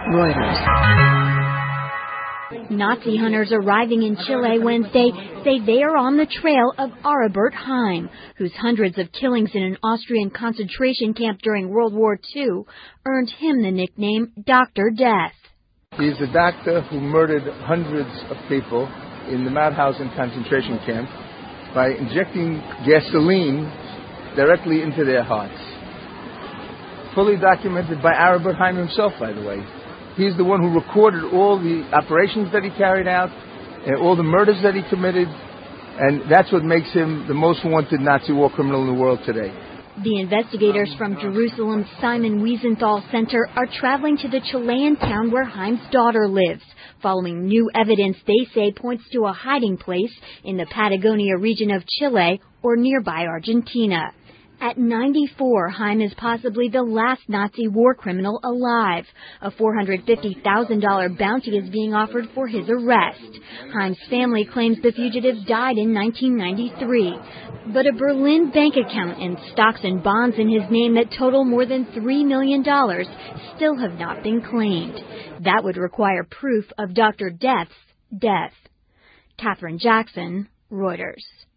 Reuters. Nazi hunters arriving in Chile Wednesday say they are on the trail of Aribert Heim, whose hundreds of killings in an Austrian concentration camp during World War II earned him the nickname Dr. Death. He's a doctor who murdered hundreds of people in the Mauthausen concentration camp by injecting gasoline directly into their hearts. Fully documented by Aribert Heim himself, by the way. He's the one who recorded all the operations that he carried out, and all the murders that he committed, and that's what makes him the most wanted Nazi war criminal in the world today. The investigators from Jerusalem's Simon Wiesenthal Center are traveling to the Chilean town where Heim's daughter lives, following new evidence they say points to a hiding place in the Patagonia region of Chile or nearby Argentina. At 94, Heim is possibly the last Nazi war criminal alive. A $450,000 bounty is being offered for his arrest. Heim's family claims the fugitive died in 1993. But a Berlin bank account and stocks and bonds in his name that total more than $3 million still have not been claimed. That would require proof of Dr. Death's death. Catherine Jackson, Reuters.